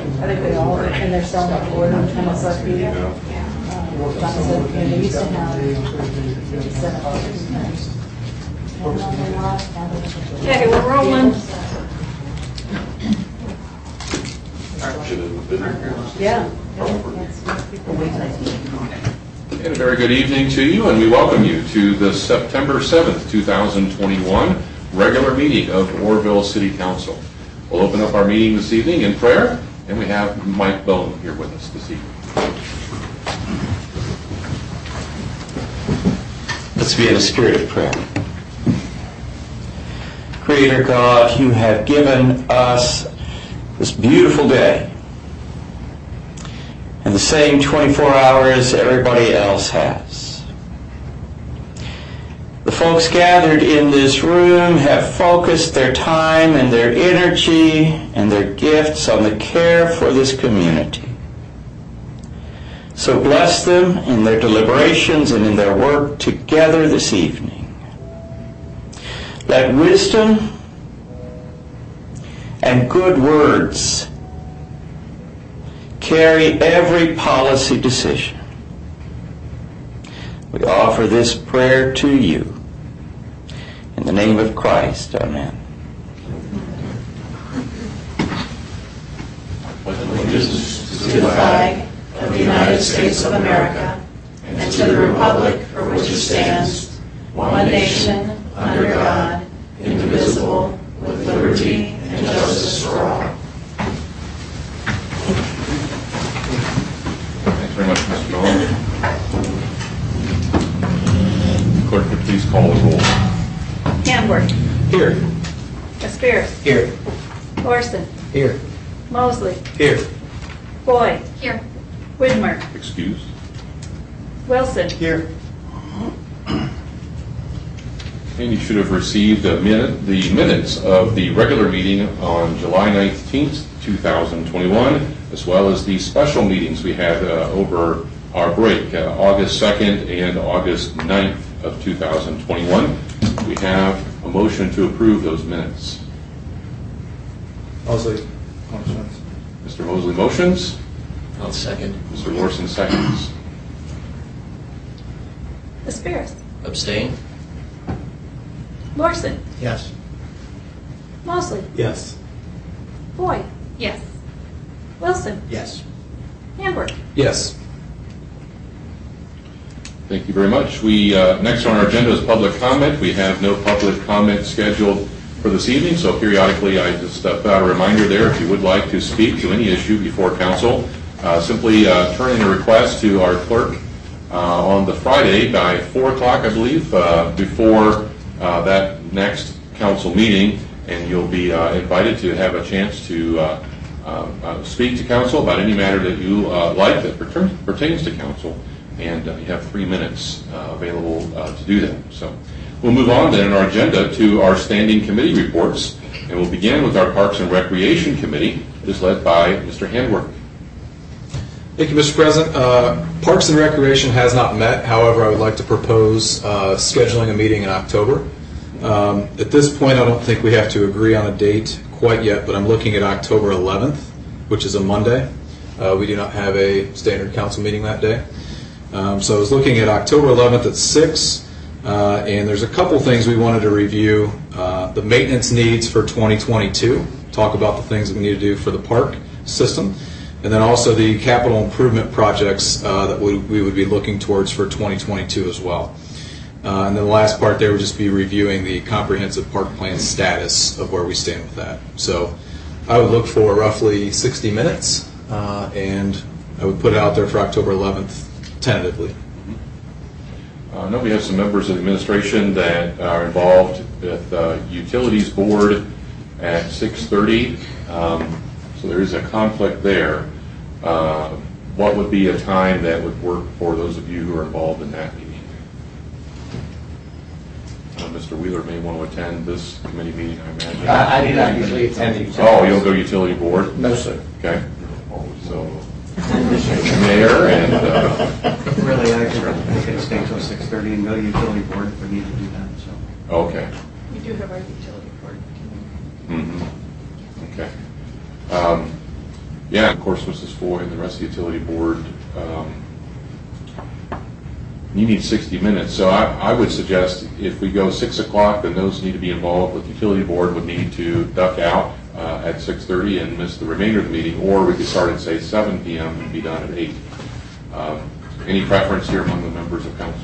I think they all, and they're selling the board on MSRP. Johnson, they used to have 7. Okay, we're rolling. Yeah. And a very good evening to you, and we welcome you to the September 7th, 2021 regular meeting of Orrville City Council. We'll open up our meeting this evening in prayer, and we have Mike Bone here with us this evening. Let's be in a spirit of prayer. Creator God, you have given us this beautiful day and the same 24 hours everybody else has. The folks gathered in this room have focused their time and their energy and their gifts on the care for this community. So bless them in their deliberations and in their work together this evening. Let wisdom and good words carry every policy decision. We offer this prayer to you. In the name of Christ, amen. Allegiance to the flag of the United States of America and to the republic for which it stands, one nation, under God, indivisible, with liberty and justice for all. Thanks very much, Mr. Bone. Clerk, would please call the roll. Handwork. Here. Asperis. Here. Larson. Here. Mosley. Here. Boyd. Here. Widmer. Excused. Wilson. Here. And you should have received the minutes of the regular meeting on July 19th, 2021, as well as the special meetings we had over our break, August 2nd and August 9th of 2021. We have a motion to approve those minutes. Mosley. Mr. Mosley motions. I'll second. Mr. Larson seconds. Asperis. Abstain? Larson. Yes. Mosley. Yes. Boyd. Yes. Wilson. Yes. Handwork. Yes. Thank you very much. We next on our agenda is public comment. We have no public comment scheduled for this evening, so periodically I just put out a reminder there. If you would like to speak to any issue before council, simply turn in a request to our clerk on the Friday by 4 o'clock, I believe, before that next council meeting, and you'll be invited to have a chance to speak to council about any matter that you like that pertains to council, and you have 3 minutes available to do that. So we'll move on then in our agenda to our standing committee reports, and we'll begin with our Parks and Recreation Committee. It is led by Mr. Handwork. Thank you, Mr. President. Parks and Recreation has not met. However, I would like to propose scheduling a meeting in October. At this point, I don't think we have to agree on a date quite yet, but I'm looking at October 11th, which is a Monday. We do not have a standard council meeting that day. So I was looking at October 11th at 6, and there's a couple things we wanted to review. The maintenance needs for 2022, talk about the things that we need to do for the park system, and then also the capital improvement projects that we would be looking towards for 2022 as well. And then the last part there would just be reviewing the comprehensive park plan status of where we stand with that. So I would look for roughly 60 minutes, and I would put it out there for October 11th, tentatively. I know we have some members of the administration that are involved with Utilities Board at 6:30, so there is a conflict there. What would be a time that would work for those of you who are involved in that meeting? Mr. Wheeler may want to attend this committee meeting, I imagine. I do not usually attend the Utility Oh, you'll go Utility Board? No, sir. Okay. So, Mayor and... Really, I could stay until 6:30 and go to Utility Board if we need to do that. So. Okay. We do have our utility board. Mm-hmm. Okay. Yeah, of course, Mrs. Foy and the rest of the utility board, you need 60 minutes. So I would suggest if we go 6 o'clock, then those need to be involved with the utility board would need to duck out at 6:30 and miss the remainder of the meeting, or we could start at, say, 7 p.m. and be done at 8. Any preference here among the members of council?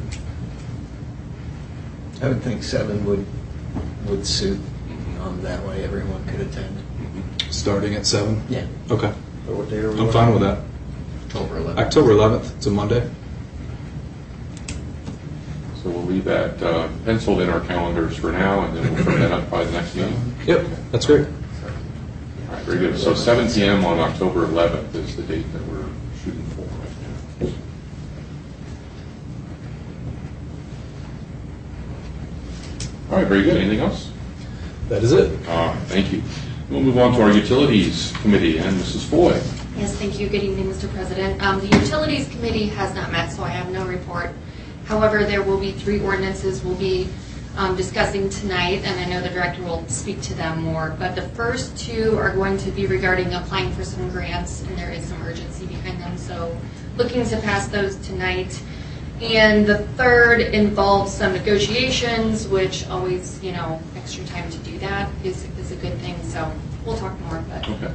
I would think 7 would suit. That way everyone could attend. Starting at 7? Yeah. Okay. Or what day are we I'm fine with that. October 11th. October 11th. It's a Monday. So we'll leave that penciled in our calendars for now, and then we'll bring that up by the next meeting. Yep, that's great. All right, very good. So 7 p.m. on October 11th is the date that we're shooting for right now. All right, very good. Anything else? That is it. All right, thank you. We'll move on to our Utilities Committee and Mrs. Foy. Yes, thank you. Good evening, Mr. President. The Utilities Committee has not met, so I have no report. However, there will be 3 ordinances we'll be discussing tonight, and I know the director will speak to them more. But the first 2 are going to be regarding applying for some grants, and there is some urgency behind them, so looking to pass those tonight. And the 3rd involves some negotiations, which always, extra time to do that is a good thing. So we'll talk more. But Okay.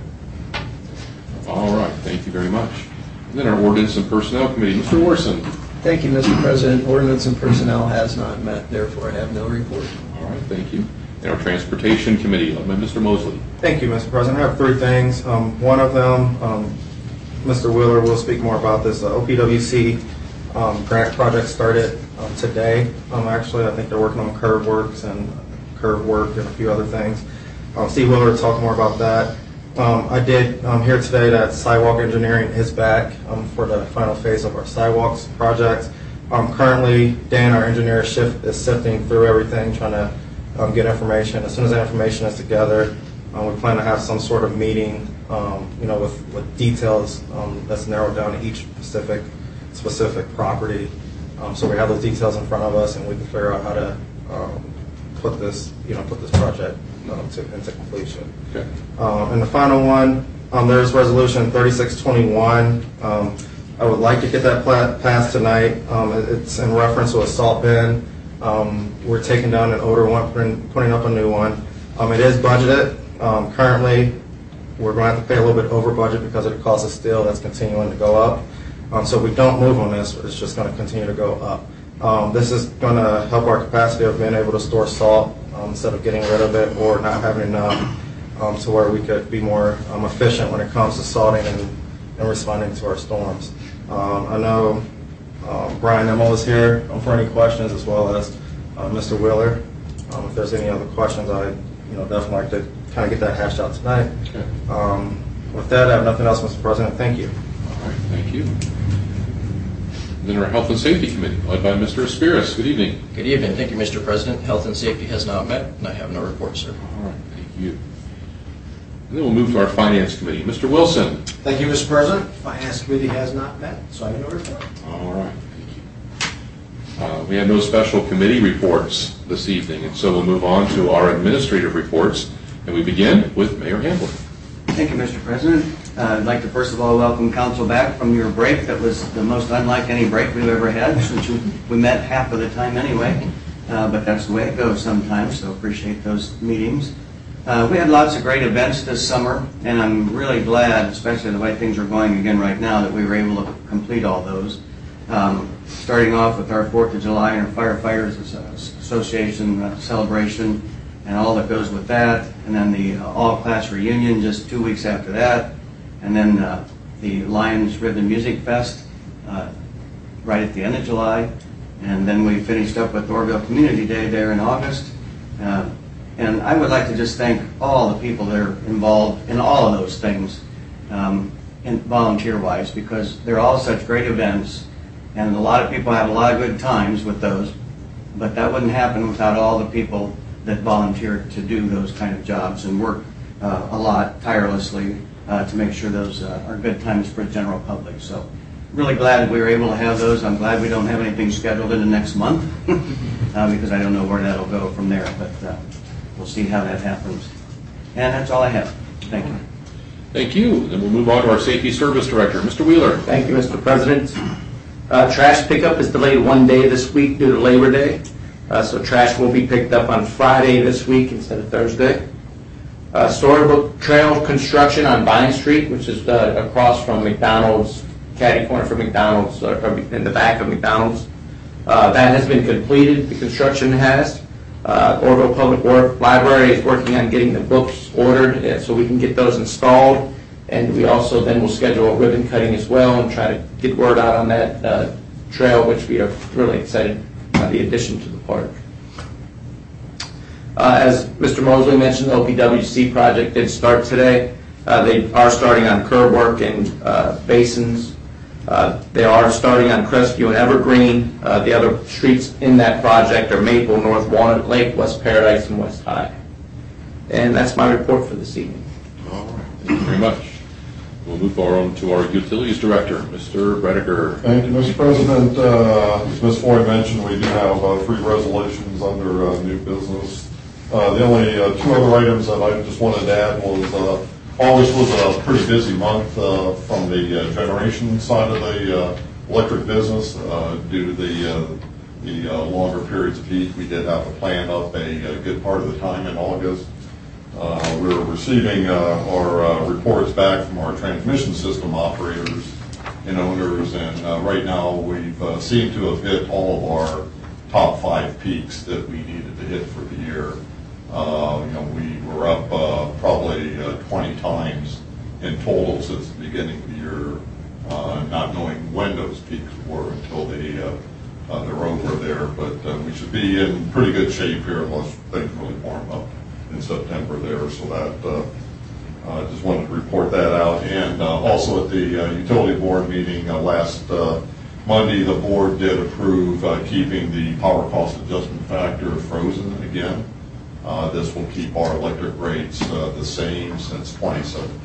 All right, thank you very much. And then our Ordinance and Personnel Committee, Mr. Orson. Thank you, Mr. President. Ordinance and Personnel has not met, therefore I have no report. All right, thank you. And our Transportation Committee, led by Mr. Mosley. Thank you, Mr. President. I have 3 things. One of them, Mr. Wheeler will speak more about this. OPWC grant project started today. Actually, I think they're working on curb work and a few other things. Steve Wheeler will talk more about that. I did hear today that sidewalk engineering is back for the final phase of our sidewalks project. Currently, Dan, our engineer, is sifting through everything, trying to get information. As soon as that information is together, we plan to have some sort of meeting, with details that's narrowed down to each specific property. So we have those details in front of us, and we can figure out how to put this project into completion. Okay. And the final one, there's resolution 3621. I would like to get that passed tonight. It's in reference to a salt bin. We're taking down an older one, putting up a new one. It is budgeted. Currently, we're going to have to pay a little bit over budget because of the cost of steel that's continuing to go up. So if we don't move on this, it's just going to continue to go up. This is going to help our capacity of being able to store salt instead of getting rid of it or not having enough, to where we could be more efficient when it comes to salting and responding to our storms. I know Brian Emmel is here for any questions, as well as Mr. Wheeler. If there's any other questions, I definitely like to kind of get that hashed out tonight. Okay. With that, I have nothing else, Mr. President. Thank you. All right, thank you. And then our Health and Safety Committee, led by Mr. Aspiris. Good evening. Good evening. Thank you, Mr. President. Health and Safety has not met, and I have no report, sir. All right, thank you. And then we'll move to our Finance Committee. Mr. Wilson. Thank you, Mr. President. Finance Committee has not met, so I have no report. All right, thank you. We have no special committee reports this evening, and so we'll move on to our administrative reports, and we begin with Mayor Hamblin. Thank you, Mr. President. I'd like to first of all welcome council back from your break. That was the most unlike any break we've ever had, since we met half of the time anyway. But that's the way it goes sometimes, so appreciate those meetings. We had lots of great events this summer, and I'm really glad, especially the way things are going again right now, that we were able to complete all those. Starting off with our 4th of July and our Firefighters Association celebration and all that goes with that, and then the all-class reunion just 2 weeks after that, and then the Lions Rhythm and Music Fest right at the end of July, and then we finished up with Orville Community Day there in August. And I would like to just thank all the people that are involved in all of those things, volunteer-wise, because they're all such great events, and a lot of people have a lot of good times with those, but that wouldn't happen without all the people that volunteer to do those kind of jobs and work a lot tirelessly to make sure those are good times for the general public. So really glad we were able to have those. I'm glad we don't have anything scheduled in the next month because I don't know where that'll go from there, but we'll see how that happens. And that's all I have. Thank you. Thank you. Then we'll move on to our Safety Service Director, Mr. Wheeler. Thank you, Mr. President. Trash pickup is delayed one day this week due to Labor Day. So trash will be picked up on Friday this week instead of Thursday. Storybook Trail construction on Vine Street, which is across from McDonald's, catty corner from McDonald's, in the back of McDonald's. That has been completed, the construction has. Orville Public Works Library is working on getting the books ordered so we can get those installed. And we also then will schedule a ribbon cutting as well and try to get word out on that trail, which we are really excited about the addition to the park. As Mr. Mosley mentioned, the OPWC project did start today. They are starting on curb work and basins. They are starting on Crestview and Evergreen. The other streets in that project are Maple, North Walnut Lake, West Paradise, and West High. And that's my report for this evening. All right. Thank you very much. We'll move on to our Utilities Director, Mr. Bredeker. Thank you, Mr. President. As Ms. Floyd mentioned, we do have 3 resolutions under new business. The only 2 other items that I just wanted to add was August was a pretty busy month from the generation side of the electric business due to the longer periods of heat. We did have to plan up a good part of the time in August. We're receiving our reports back from our transmission system operators and owners, and right now we've seemed to have hit all of our top 5 peaks that we needed to hit for the year. We were up probably 20 times in total since the beginning of the year, not knowing when those peaks were until they're over there. But we should be in pretty good shape here unless things really warm up in September there. So that I just wanted to report that out. And also at the utility board meeting last Monday, the board did approve keeping the power cost adjustment factor frozen again. This will keep our electric rates the same since 2017.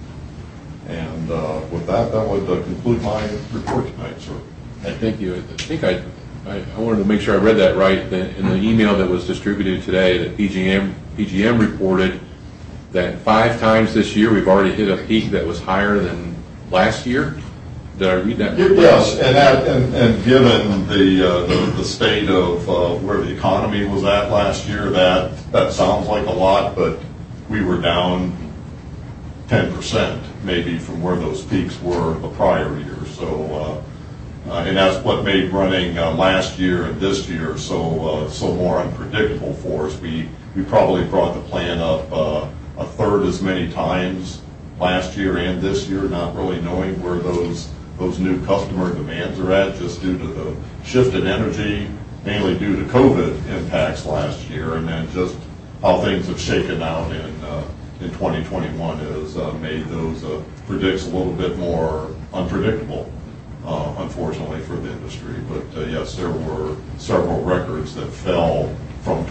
And with that would conclude my report tonight, sir. Thank you. I think I wanted to make sure I read that right. In the email that was distributed today, that PGM reported that 5 times this year we've already hit a peak that was higher than last year. Did I read that? Yes, and given the state of where the economy was at last year, that sounds like a lot, but we were down 10% maybe from where those peaks were the prior year. So, and that's what made running last year and this year so more unpredictable for us. We probably brought the plan up a third as many times last year and this year, not really knowing where those new customer demands are at, just due to the shift in energy, mainly due to COVID impacts last year, and then just how things have shaken out in 2021 has made those predicts a little bit more unpredictable, unfortunately for the industry. But yes, there were several records that fell from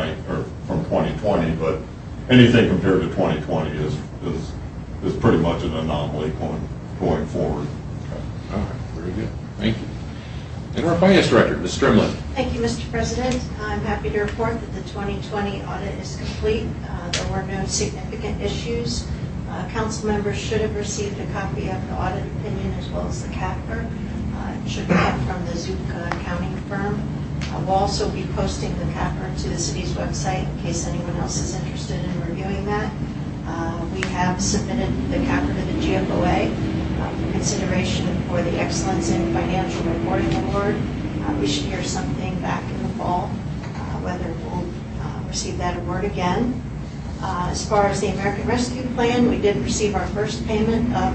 2020, but anything compared to 2020 is pretty much an anomaly going forward. All right, very good. Thank you. And our Finance Director, Ms. Strimlin. Thank you, Mr. President. I'm happy to report that the 2020 audit is complete. There were no significant issues. Council members should have received a copy of the audit opinion as well as the CAFR. It should come from the Zook accounting firm. We'll also be posting the CAFR to the city's website in case anyone else is interested in reviewing that. We have submitted the CAFR to the GFOA for consideration for the Excellence in Financial Reporting Award. We should hear something back in the fall, whether we'll receive that award again. As far as the American Rescue Plan, we did receive our first payment of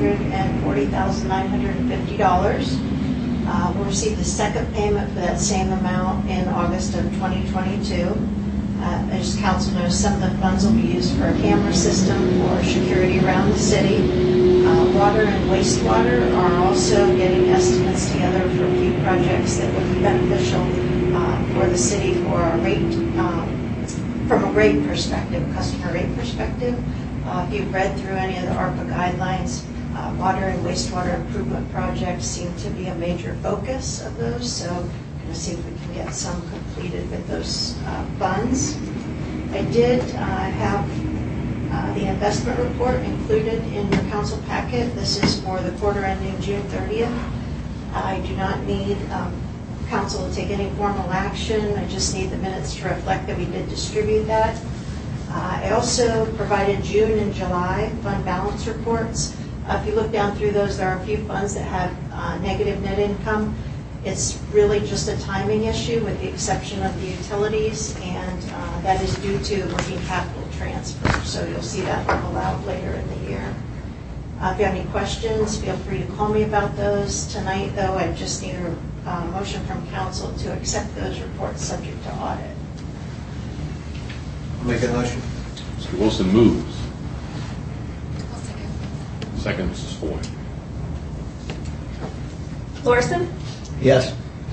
$440,950. We'll receive the second payment for that same amount in August of 2022. As council knows, some of the funds will be used for a camera system for security around the city. Water and wastewater are also getting estimates together for a few projects that would be beneficial for the city for a rate, from a rate perspective, customer rate perspective. If you've read through any of the ARPA guidelines, water and wastewater improvement projects seem to be a major focus of those, so I'm going to see if we can get some completed with those funds. I did have The investment report included in your council packet. This is for the quarter ending June 30th. I do not need council to take any formal action. I just need the minutes to reflect that we did distribute that. I also provided June and July fund balance reports. If you look down through those, there are a few funds that have negative net income. It's really just a timing issue with the exception of the utilities, and that is due to working capital transfer. So you'll see that level out later in the year. If you have any questions, feel free to call me about those. Tonight, though, I just need a motion from council to accept those reports subject to audit. Make a motion. Mr. Wilson moves. Second, Mrs. Foy. Larson, Yes.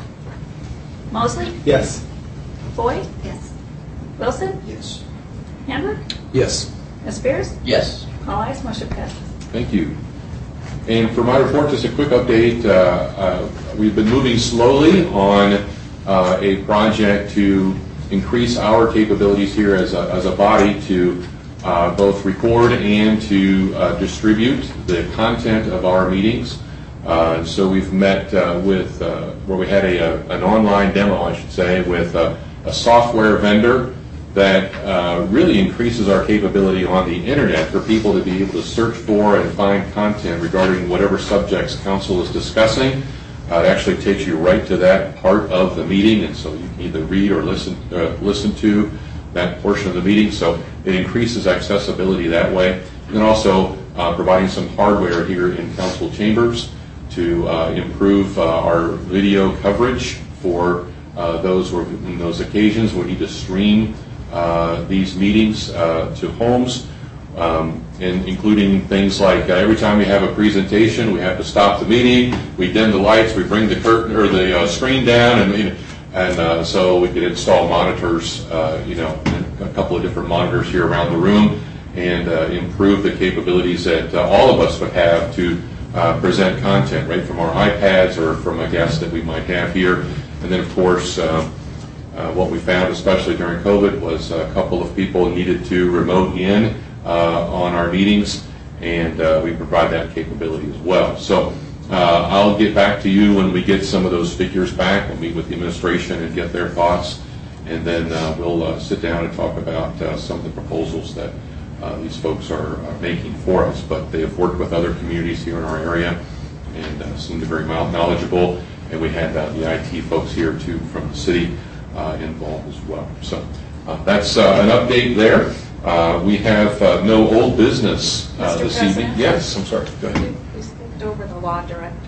Mosley, Yes. Foy, Yes. Wilson, Yes. Hamburg, Yes. Ms. Spears, Yes. all ayes, motion passes. Thank you. And for my report, just a quick update. We've been moving slowly on a project to increase our capabilities here as a body to both record and to distribute the content of our meetings. So we've met with, where we had an online demo, I should say, with a software vendor that really increases our capability on the internet for people to be able to search for and find content regarding whatever subjects council is discussing. It actually takes you right to that part of the meeting, and so you can either read or listen to that portion of the meeting. So it increases accessibility that way. And also providing some hardware here in council chambers to improve our video coverage for those occasions we need to stream these meetings to homes, and including things like every time we have a presentation, we have to stop the meeting, we dim the lights, we bring the curtain or the screen down, and so we could install monitors, a couple of different monitors here around the room, and improve the capabilities that all of us would have to present content right from our iPads or from a guest that we might have here. And then, of course, what we found, especially during COVID, was a couple of people needed to remote in on our meetings, and we provide that capability as well. So I'll get back to you when we get some of those figures back. We'll meet with the administration and get their thoughts, and then we'll sit down and talk about some of the proposals that these folks are making for us. But they have worked with other communities here in our area and seem to be very knowledgeable. And we had the IT folks here too from the city involved as well. So that's an update there. We have no old business this evening. Yes, I'm sorry. Go ahead. We skipped over the law director.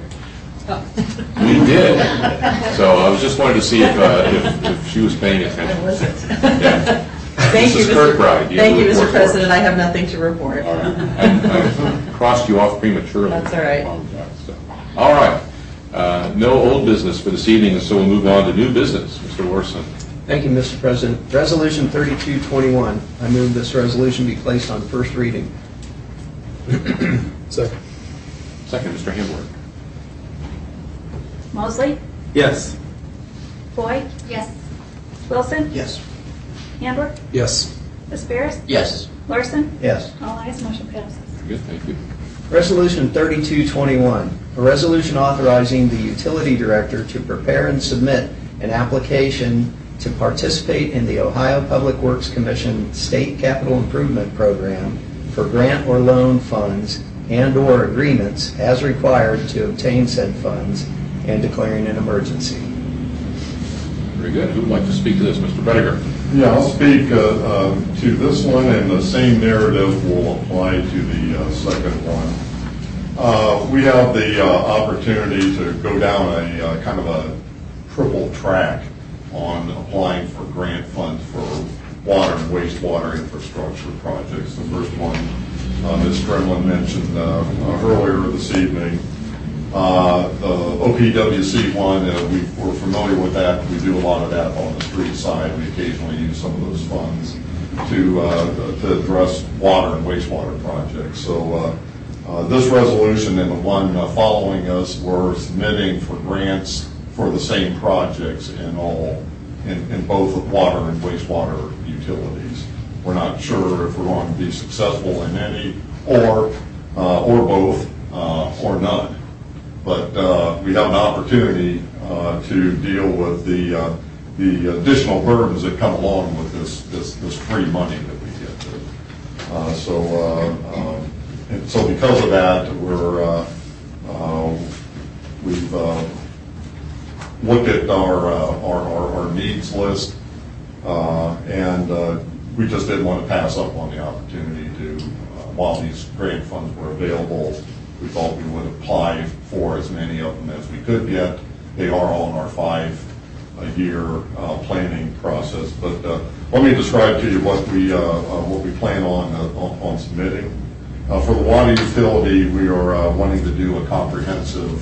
We did. So I was just wanted to see if she was paying attention. I wasn't. Yeah. Thank you, Mrs. Kirkbride. Thank you, Mr. report. President. I have nothing to report. All right. I crossed you off prematurely. That's all right. I apologize. So, all right. No old business for this evening, and so we'll move on to new business. Mr. Larson. Thank you, Mr. President. Resolution 3221. I move this resolution be placed on first reading. Second. Second, Mr. Hamburg. Mosley, Yes. Foy, Yes. Wilson, Yes. Hamburg, Yes. Ms. Spears, Yes. Larson, Yes. all ayes, motion passes. Good, thank you. Resolution 3221, a resolution authorizing the utility director to prepare and submit an application to participate in the Ohio Public Works Commission State Capital Improvement Program for grant or loan funds and/or agreements as required to obtain said funds and declaring an emergency. Very good. Who would like to speak to this? Mr. Bediger. Yeah, I'll speak to this one, and the same narrative will apply to the second one. We have the opportunity to go down a kind of a triple track on applying for grant funds for water and wastewater infrastructure projects. The first one Ms. Gremlin mentioned earlier this evening. The OPWC one, we're familiar with that. We do a lot of that on the street side. We occasionally use some of those funds to address water and wastewater projects. So this resolution and the one following us, we're submitting for grants for the same projects in both water and wastewater utilities. We're not sure if we're going to be successful in any, or both, or none. But we have an opportunity to deal with the additional burdens that come along with this free money that we get. So because of that, we've looked at our needs list, and we just didn't want to pass up on the opportunity to, while these grant funds were available, we thought we would apply for as many of them as we could get. They are all in our 5-year planning process. But let me describe to you what we plan on submitting. For the water utility, we are wanting to do a comprehensive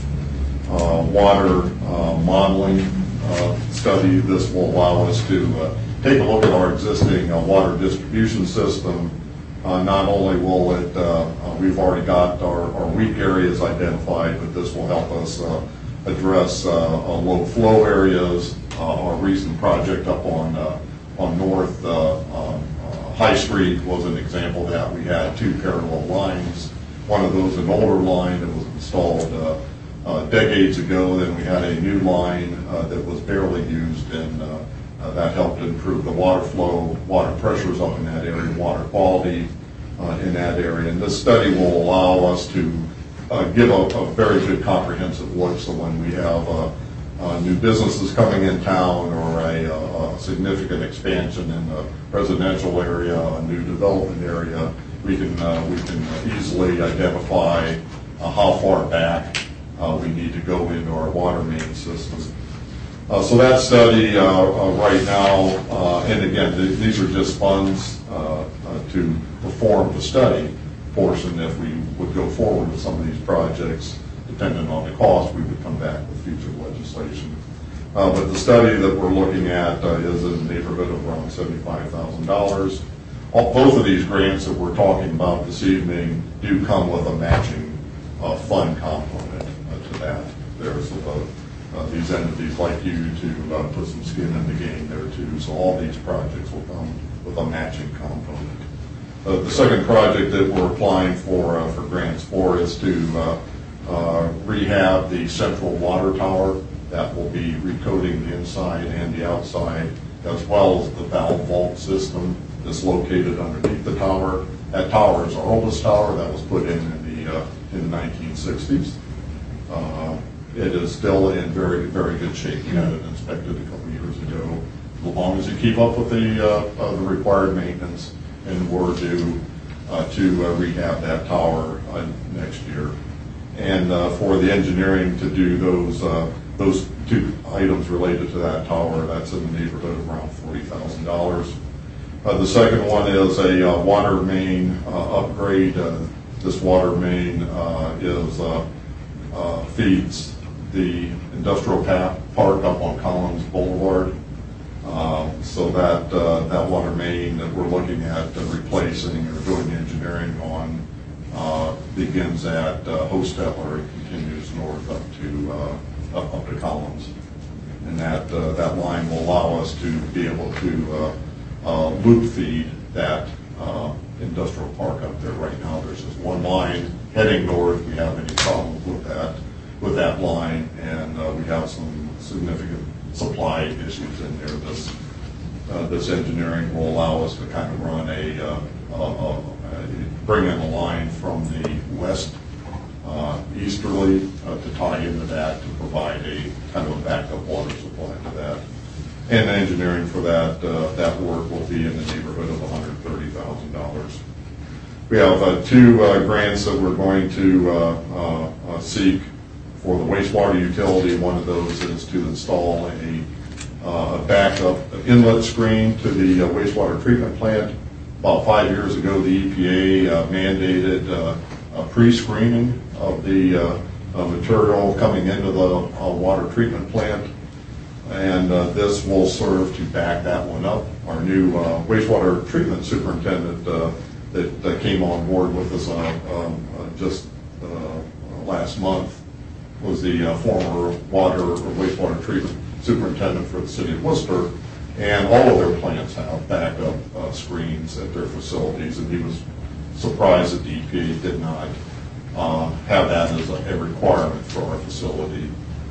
water modeling study. This will allow us to take a look at our existing water distribution system. Not only will it, we've already got our weak areas identified, but this will help us address low flow areas. Our recent project up on North High Street was an example of that. We had 2 parallel lines. One of those, an older line that was installed decades ago. Then we had a new line that was barely used, and that helped improve the water flow, water pressures up in that area, water quality in that area. And this study will allow us to give a very good comprehensive look. So when we have new businesses coming in town, or a significant expansion in the residential area, a new development area, we can easily identify how far back we need to go into our water main system. So that study right now, and again, these are just funds to perform the study portion. If we would go forward with some of these projects, depending on the cost, we would come back with future legislation. But the study that we're looking at is in the neighborhood of around $75,000. Both of these grants that we're talking about this evening do come with a matching fund component to that. There's these entities like you to put some skin in the game there too. So all these projects will come with a matching component. The second project that we're applying for grants for is to rehab the central water tower. That will be recoating the inside and the outside, as well as the valve vault system that's located underneath the tower. That tower is our oldest tower. That was put in the 1960s. It is still in very, very good shape. We had it inspected a couple years ago. As long as you keep up with the required maintenance, and we're due to rehab that tower next year. And for the engineering to do those 2 items related to that tower, that's in the neighborhood of around $40,000. The second one is a water main upgrade. This water main feeds the industrial park up on Collins Boulevard. So that water main that we're looking at replacing or doing engineering on begins at Hostetler and continues north up to Collins. And that line will allow us to be able to loop feed that industrial park up there. Right now there's just one line heading north. We have any problems with that line, and we have some significant supply issues in there. This engineering will allow us to kind of run bring in a line from the west easterly to tie into that, to provide a kind of a backup water supply to that. And the engineering for that work will be in the neighborhood of $130,000. We have 2 grants that we're going to seek for the wastewater utility. One of those is to install a backup inlet screen to the wastewater treatment plant. About 5 years ago, the EPA mandated pre-screening of the material coming into the water treatment plant, and this will serve to back that one up. Our new wastewater treatment superintendent that came on board with us just last month was the former water or wastewater treatment superintendent for the city of Worcester, And all of their plants have backup screens at their facilities, and he was surprised that the EPA did not have that as a requirement for our facility.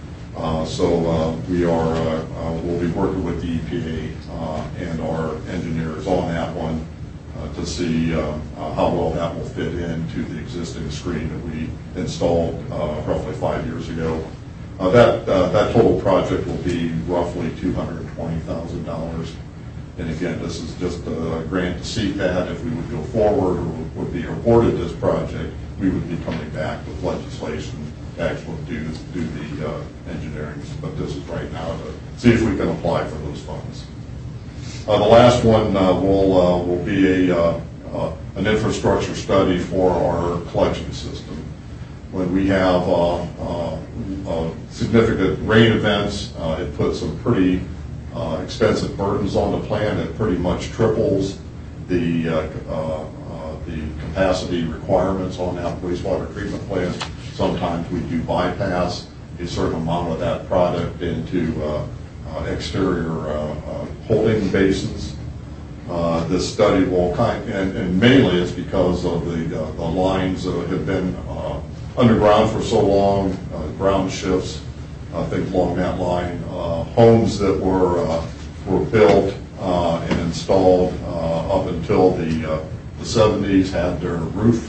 So we'll be working with the EPA and our engineers on that one to see how well that will fit into the existing screen that we installed roughly 5 years ago. That total project will be roughly $220,000. And again, this is just a grant to CPAD. If we would go forward or would be awarded this project, we would be coming back with legislation to actually do the engineering. But this is right now to see if we can apply for those funds. The last one will be an infrastructure study for our collection system. When we have significant rain events, it puts some pretty expensive burdens on the plant. It pretty much triples the capacity requirements on that wastewater treatment plant. Sometimes we do bypass a certain amount of that product into exterior holding basins. This study will and mainly it's because of the lines that have been underground for so long, ground shifts, things along that line. Homes that were built and installed up until the 70s had their roof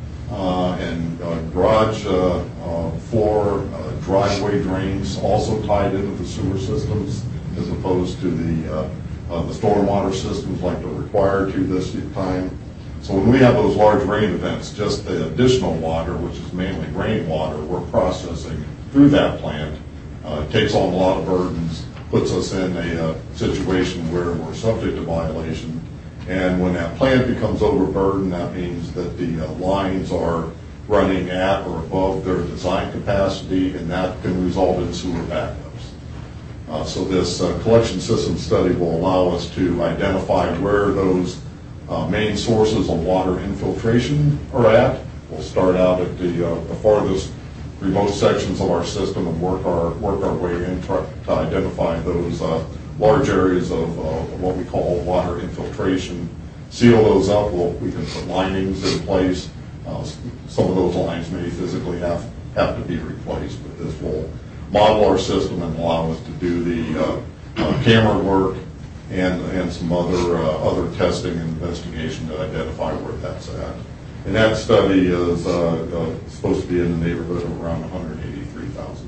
and garage floor, driveway drains also tied into the sewer systems, as opposed to the stormwater systems like they're required to this time. So when we have those large rain events, just the additional water, which is mainly rainwater, we're processing through that plant. It takes on a lot of burdens, puts us in a situation where we're subject to violation. And when that plant becomes overburdened, that means that the lines are running at or above their design capacity, and that can result in sewer backups. So this collection system study will allow us to identify where those main sources of water infiltration are at. We'll start out at the farthest remote sections of our system and work our way in to identify those large areas of what we call water infiltration. Seal those up. We can put linings in place. Some of those lines may physically have to be replaced, but this will model our system and allow us to do the camera work and some other testing and investigation to identify where that's at. And that study is supposed to be in the neighborhood of around $183,000.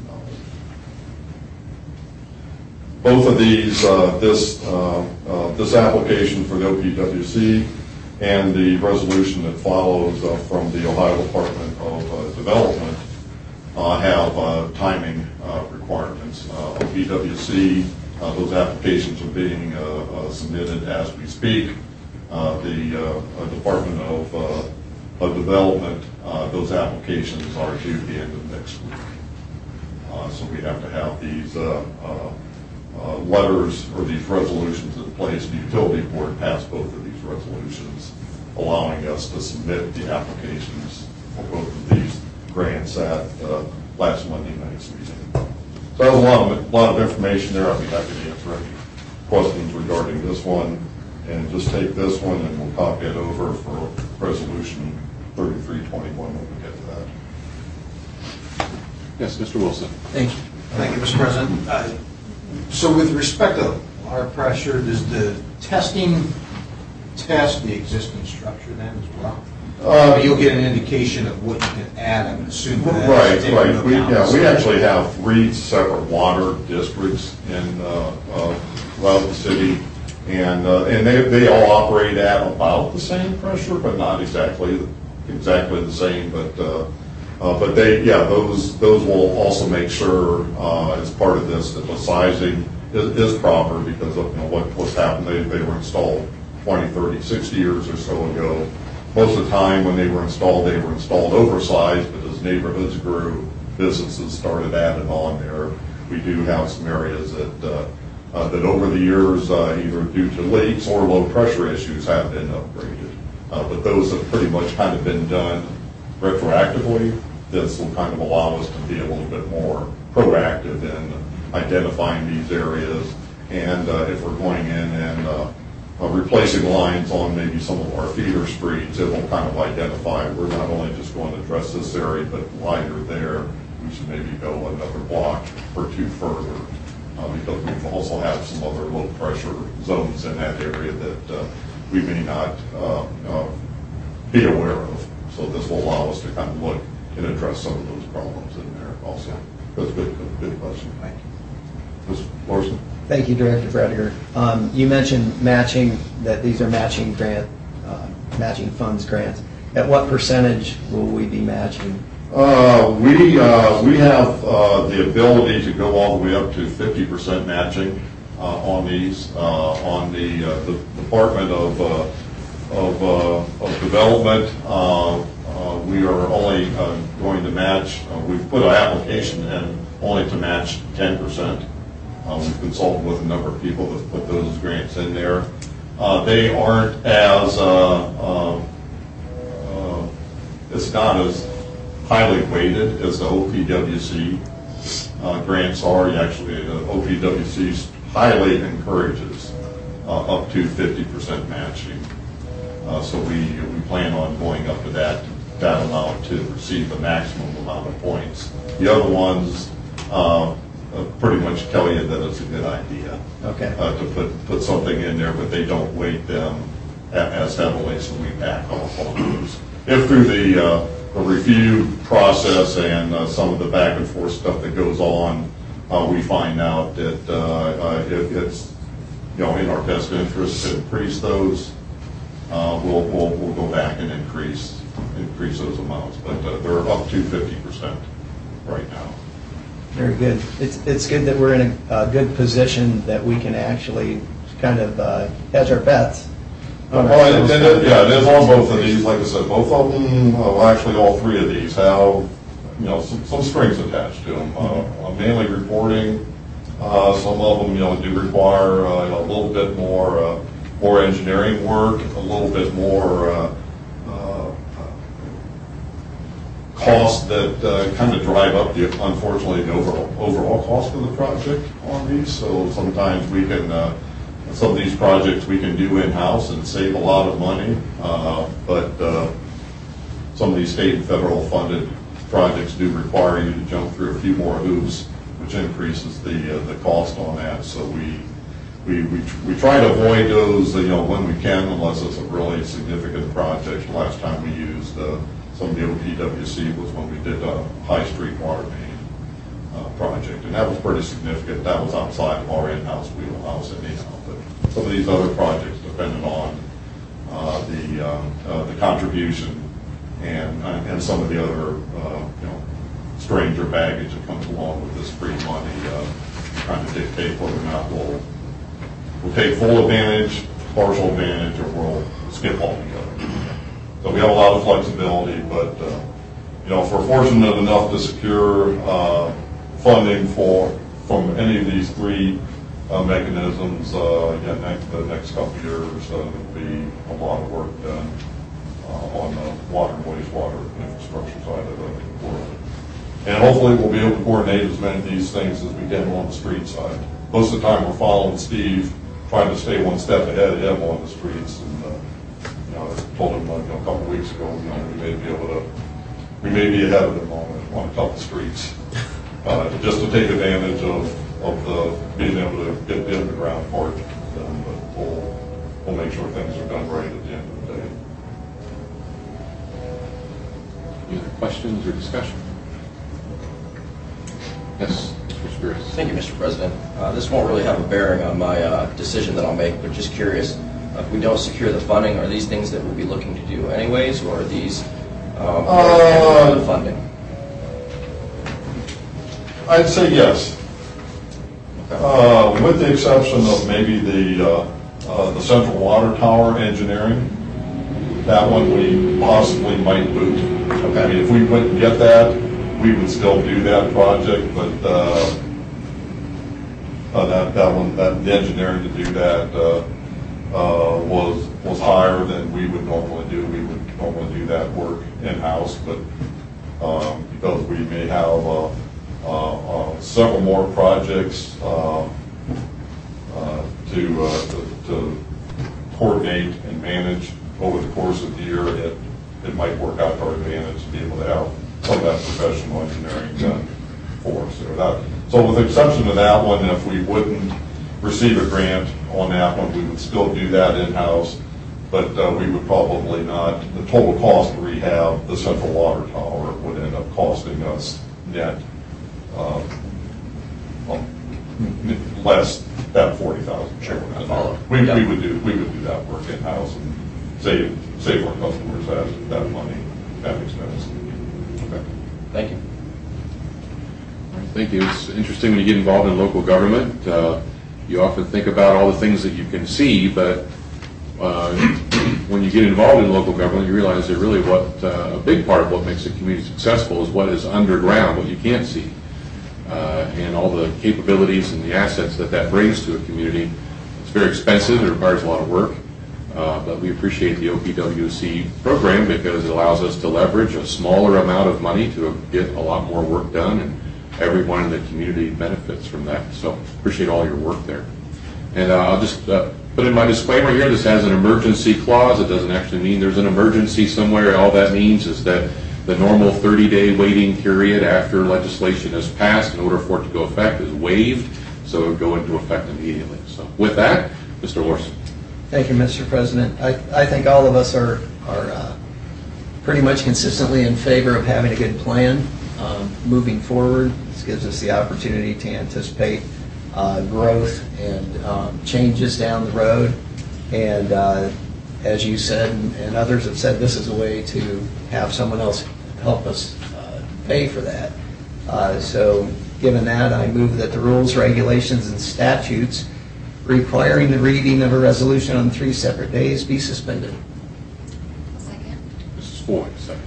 Both of these, this application for the OPWC and the resolution that follows from the Ohio Department of Development have timing requirements. OPWC, those applications are being submitted as we speak. The Department of Development, those applications are due the end of next week. So we have to have these letters or these resolutions in place. The utility board passed both of these resolutions, allowing us to submit the applications for both of these grants at last Monday night's meeting. So that was a lot of information there. I'll be happy to answer any questions regarding this one. And just take this one and we'll copy it over for resolution 3321 when we get to that. Yes, Mr. Wilson. Thank you. Thank you, Mr. President. So with respect to water pressure, does the testing test the existing structure then as well? You'll get an indication of what you can add, I'm assuming. Right. We actually have 3 separate water districts throughout the city, and they all operate at about the same pressure, but not exactly the same. But those will also make sure as part of this that the sizing is proper, because of what's happened. They were installed 20, 30, 60 years or so ago. Most of the time when they were installed oversized, but as neighborhoods grew, businesses started adding on there. We do have some areas that over the years, either due to leaks or low pressure issues, have been upgraded. But those have pretty much kind of been done retroactively. This will kind of allow us to be a little bit more proactive in identifying these areas And if we're going in and replacing lines on maybe some of our feeder streets, it will kind of identify we're not only just going to address this area, but while you're there, we should maybe go another block or two further, because we also have some other low pressure zones in that area that we may not be aware of. So this will allow us to kind of look and address some of those problems in there also. That's a good question. Thank you. Ms. Larson? Thank you, Director Frediger. You mentioned matching, that these are matching funds grants. At what percentage will we be matching? We have the ability to go all the way up to 50% matching on these. On the Department of Development, we are only going to match. We've put an application in only to match 10%. We've consulted with a number of people that put those grants in there. They aren't as, it's not as highly weighted as the OPWC grants are. Actually, the OPWC highly encourages up to 50% matching. So we plan on going up to that amount to receive the maximum amount of points. The other ones pretty much tell you that it's a good idea to put something in there, but they don't weight them as heavily, so we back off on those. If through the review process and some of the back and forth stuff that goes on, we find out that if it's in our best interest to increase those, we'll go back and increase those amounts. But they're up to 50% right now. Very good. It's good that we're in a good position that we can actually kind of hedge our bets. It is on both of these. Like I said, both of them, actually all three of these have some strings attached to them. Mainly reporting. Some of them do require a little bit more engineering work, a little bit more cost that kind of drive up unfortunately the overall cost of the project on these. So sometimes we can some of these projects we can do in-house and save a lot of money, but some of these state and federal funded projects do require you to jump through a few more hoops, which increases the cost on that. So we try to avoid those when we can, unless it's a really significant project. Last time we used some of the OPWC was when we did a High Street water main project, and that was pretty significant. That was outside of our in-house wheelhouse anyhow. But some of these other projects, depending on the contribution and some of the other stranger baggage that comes along with this free money, trying to dictate whether or not we'll take full advantage, partial advantage, or we'll skip altogether. So we have a lot of flexibility, but if we're fortunate enough to secure funding from any of these three mechanisms, again, the next couple of years, there'll be a lot of work done on the water and wastewater infrastructure side of the world. And hopefully we'll be able to coordinate as many of these things as we can on the street side. Most of the time we're following Steve, trying to stay one step ahead of him on the streets. And I told him a couple of weeks ago, we may be ahead of him on a couple of streets, just to take advantage of being able to get the underground part done. But we'll make sure things are done right at the end of the day. Any other questions or discussion? Yes, Mr. Spears. Thank you, Mr. President. This won't really have a bearing on my decision that I'll make, but just curious, if we don't secure the funding, are these things that we'll be looking to do anyways, or are these the funding? I'd say yes. Okay. With the exception of maybe the central water tower engineering, that one we possibly might boot. Okay. I mean, if we wouldn't get that, we would still do that project, but the engineering to do that was higher than we would normally do. We would normally do that work in-house, but because we may have several more projects to coordinate and manage over the course of the year, it might work out to our advantage to be able to have some of that professional engineering done for us. So with the exception of that one, if we wouldn't receive a grant on that one, we would still do that in-house, but we would probably not. The total cost to rehab the central water tower would end up costing us net less than 40,000. Sure. We would do that work in-house and save our customers that money, that expense. Okay. Thank you. Thank you. It's interesting when you get involved in local government. You often think about all the things that you can see, but when you get involved in local government, you realize that really a big part of what makes a community successful is what is underground, what you can't see, and all the capabilities and the assets that brings to a community. It's very expensive. It requires a lot of work. But we appreciate the OPWC program because it allows us to leverage a smaller amount of money to get a lot more work done, and everyone in the community benefits from that. So appreciate all your work there. And I'll just put in my disclaimer here, this has an emergency clause. It doesn't actually mean there's an emergency somewhere. All that means is that the normal 30-day waiting period after legislation is passed in order for it to go effect is waived, so it would go into effect immediately. So with that, Mr. Lorson. Thank you, Mr. President. I think all of us are pretty much consistently in favor of having a good plan moving forward. This gives us the opportunity to anticipate growth and changes down the road. And as you said, and others have said, this is a way to have someone else help us pay for that. So given that, I move that the rules, regulations, and statutes requiring the reading of a resolution on 3 separate days be suspended. Second. Mrs. Floyd, second.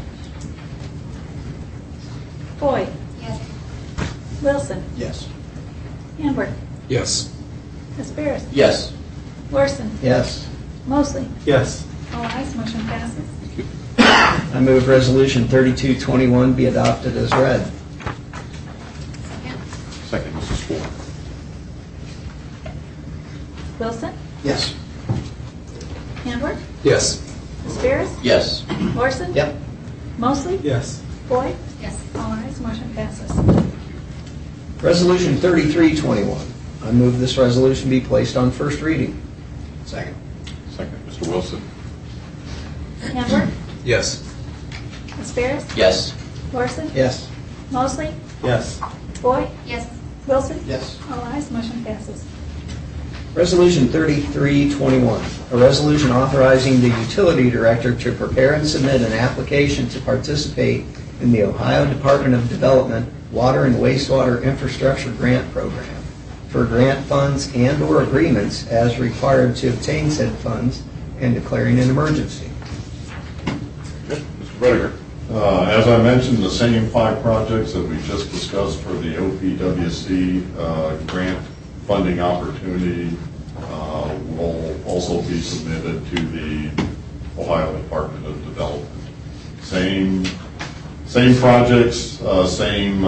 Boyd. Yes. Wilson. Yes. Hamburg. Yes. Asperis. Yes. Larson. Yes. Mosley. Yes. All ayes, motion passes. I move Resolution 3221 be adopted as read. Second. Second, Mrs. Floyd. Wilson. Yes. Hamburg. Yes. Asperis. Yes. Larson. Yep. Mosley. Yes. Boyd. Yes. All ayes, motion passes. Resolution 3321. I move this resolution be placed on first reading. Second. Second, Mr. Wilson. Hamburg. Yes. Asperis. Yes. Larson. Yes. Mosley. Yes. Boyd. Yes. Wilson. Yes. All ayes, motion passes. Resolution 3321, a resolution authorizing the utility director to prepare and submit an application to participate in the Ohio Department of Development Water and Wastewater Infrastructure Grant Program for grant funds and/or agreements as required to obtain said funds and declaring an emergency. Mr. Brenner. As I mentioned, the same 5 projects that we just discussed for the OPWC grant funding opportunity will also be submitted to the Ohio Department of Development. Same projects, same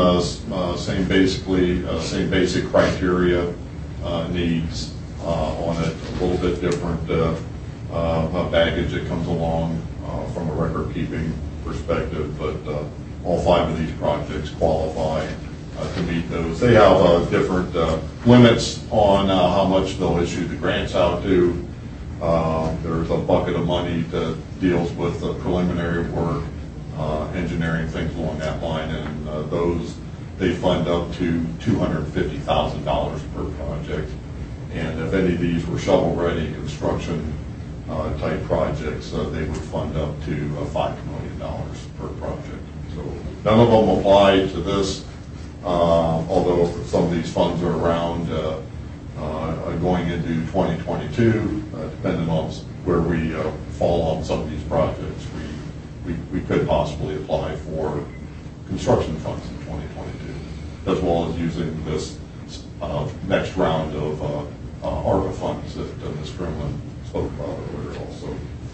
basic criteria, needs on it. A little bit different baggage that comes along from a record keeping perspective, but all 5 of these projects qualify to meet those. They have different limits on how much they'll issue the grants out to. There's a bucket of money that deals with preliminary work, engineering, things along that line, and those they fund up to $250,000 per project. And if any of these were shovel-ready construction type projects, they would fund up to $5 million per project. So none of them apply to this. Although some of these funds are around going into 2022, depending on where we fall on some of these projects, we could possibly apply for construction funds in 2022, as well as using this next round of ARPA funds that Ms. Grimlin spoke about earlier also.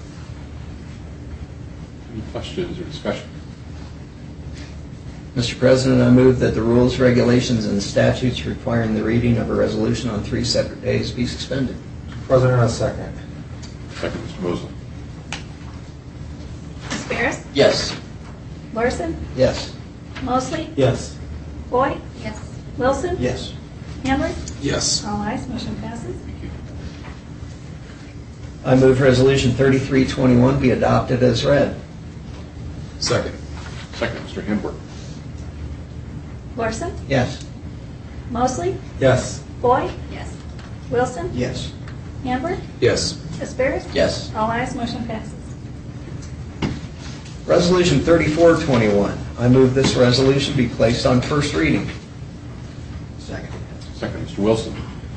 Any questions or discussion? Mr. President, I move that the rules, regulations, and statutes requiring the reading of a resolution on 3 separate days be suspended. President, a second. Second, Mr. Mosley. Asperis? Yes. Larson? Yes. Mosley? Yes. Boyd? Yes. Wilson? Yes. Hamlet? Yes. All ayes, motion passes. I move Resolution 3321 be adopted as read. Second. Second, Mr. Hamburg. Larson? Yes. Mosley? Yes. Boyd? Yes. Wilson? Yes. Hamlet? Yes. Asperis? Yes. All ayes, motion passes. Resolution 3421. I move this resolution be placed on first reading. Second. Second, Mr. Wilson.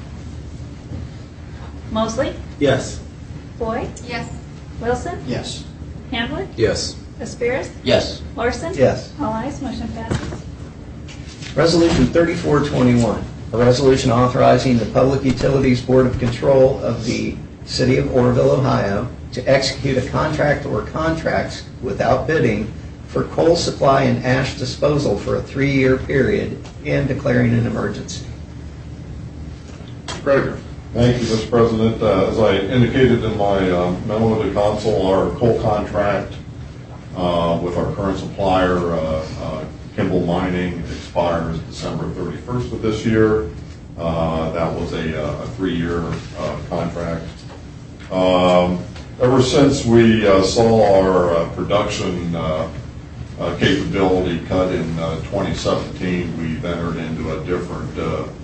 Mosley? Yes. Boyd? Yes. Wilson? Yes. Hamlet? Yes. Asperis? Yes. Larson? Yes. All ayes, motion passes. Resolution 3421, a resolution authorizing the Public Utilities Board of Control of the City of Orrville, Ohio, to execute a contract or contracts without bidding for coal supply and ash disposal for a 3-year period and declaring an emergency. Predator. Thank you, Mr. President. As I indicated in my memo to council, our coal contract with our current supplier, Kimball Mining, expires December 31st of this year. That was a 3-year contract. Ever since we saw our production capability cut in 2017, we've entered into a different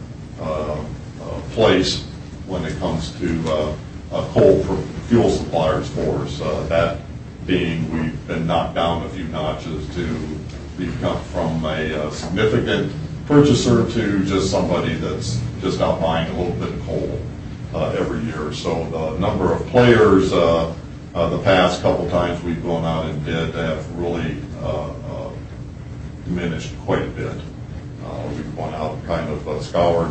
place when it comes to coal fuel suppliers for us. That being, we've been knocked down a few notches to become from a significant purchaser to just somebody that's just out buying a little bit of coal every year. So the number of players the past couple times we've gone out and bid have really diminished quite a bit. We've gone out and kind of scoured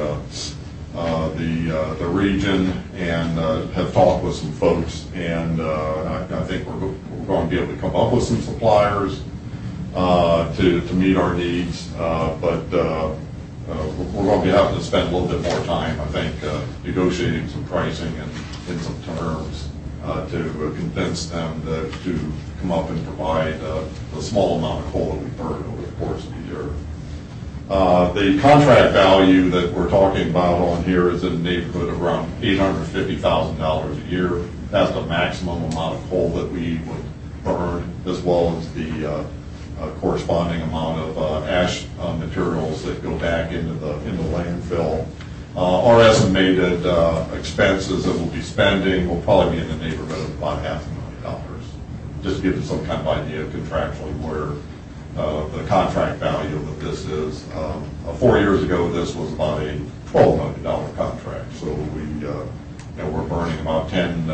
the region and have talked with some folks, and I think we're going to be able to come up with some suppliers to meet our needs, but we're going to be having to spend a little bit more time, I think, negotiating some pricing and some terms to convince them to come up and provide the small amount of coal that we burn over the course of the year. The contract value that we're talking about on here is in the neighborhood of around $850,000 a year. That's the maximum amount of coal that we would burn, as well as the corresponding amount of ash materials that go back into the landfill. Our estimated expenses that we'll be spending will probably be in the neighborhood of about $500,000. Just to give you some kind of idea contractually where the contract value of this is. 4 years ago, this was about a $12 million contract. So we're burning about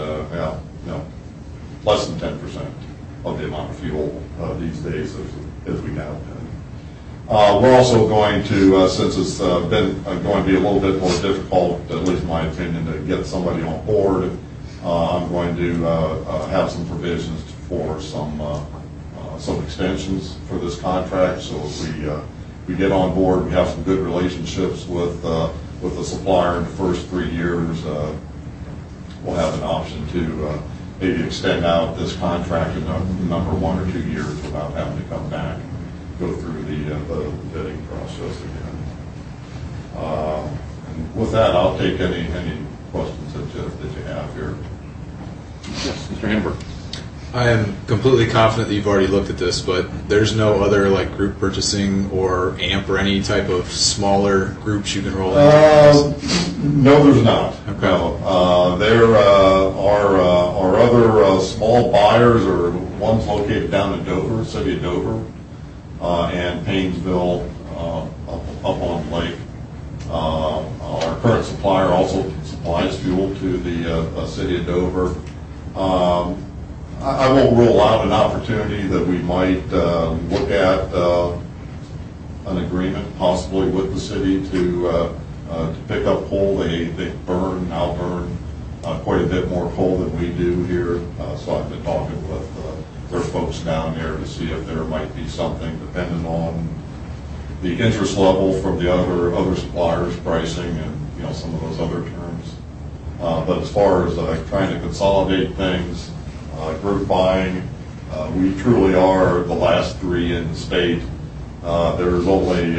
less than 10% of the amount of fuel these days as we have been. We're also going to, since it's been going to be a little bit more difficult, at least in my opinion, to get somebody on board, I'm going to have some provisions for some extensions for this contract. So if we get on board, we have some good relationships with the supplier in the first 3 years, we'll have an option to maybe extend out this contract in number 1 or 2 years without having to come back and go through the bidding process again. And with that, I'll take any questions that you have here. Yes, Mr. Hamburg. I am completely confident that you've already looked at this, but there's no other like group purchasing or AMP or any type of smaller groups you can roll in? No, there's not. Okay. No. There are other small buyers or ones located down in Dover, city of Dover, and Paynesville up on the lake. Our current supplier also supplies fuel to the city of Dover. I won't rule out an opportunity that we might look at an agreement possibly with the city to pick up coal. They now burn quite a bit more coal than we do here. So I've been talking with their folks down there to see if there might be something depending on the interest level from the other suppliers' pricing and some of those other terms. But as far as trying to consolidate things, group buying, we truly are the last three in the state. There's only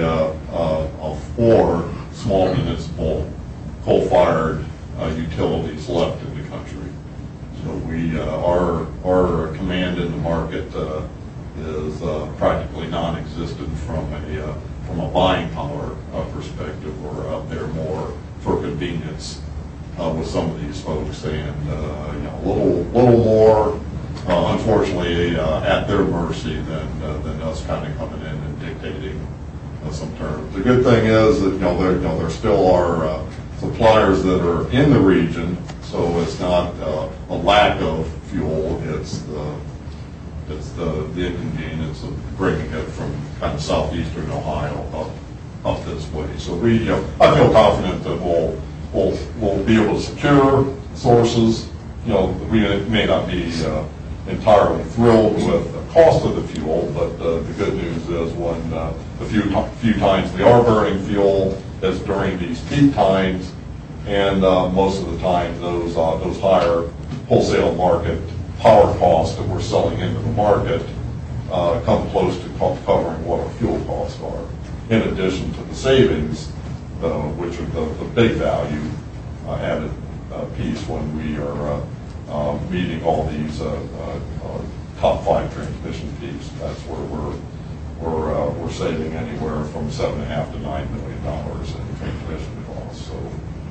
4 small municipal coal-fired utilities left in the country. So we, our command in the market is practically non-existent from a buying power perspective. We're out there more for convenience with some of these folks, and a little more, unfortunately, at their mercy than us kind of coming in and dictating some terms. The good thing is that there still are suppliers that are in the region, so it's not a lack of fuel. It's the inconvenience of bringing it from kind of southeastern Ohio up this way. So I feel confident that we'll be able to secure sources. We may not be entirely thrilled with the cost of the fuel, but the good news is when the few times we are burning fuel is during these peak times, and most of the time those higher wholesale market power costs that we're selling into the market come close to covering what our fuel costs are, in addition to the savings, which are the big value added piece when we are meeting all these top 5 transmission fees. That's where we're saving anywhere from $7.5 to $9 million in transmission costs. So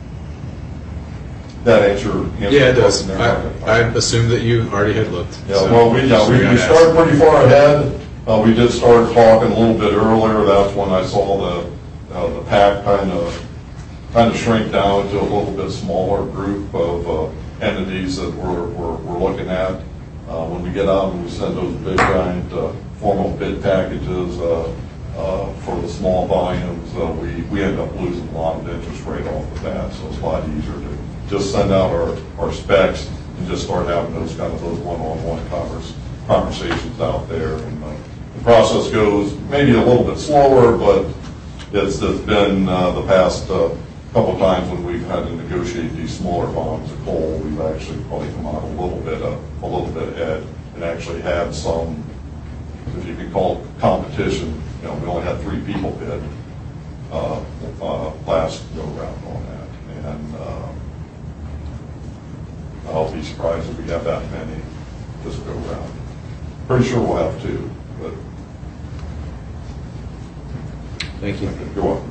that answer. Yeah, it does. I assumed that you already had looked. Yeah, so well, we started pretty far ahead. We did start talking a little bit earlier. That's when I saw the pack kind of shrink down to a little bit smaller group of entities that we're looking at. When we get out and we send those big giant formal bid packages for the small volumes, we end up losing a lot of interest rate off the bat. So it's a lot easier to just send out our specs and just start having those one-on-one conversations out there. And the process goes maybe a little bit slower, but it's been the past couple times when we've had to negotiate these smaller volumes of coal, we've actually probably come out a little bit ahead and actually had some, if you could call it competition. We only had 3 people bid last go round on that, and I'll be surprised if we have that many this go round. Pretty sure we'll have 2, but thank you. You're welcome.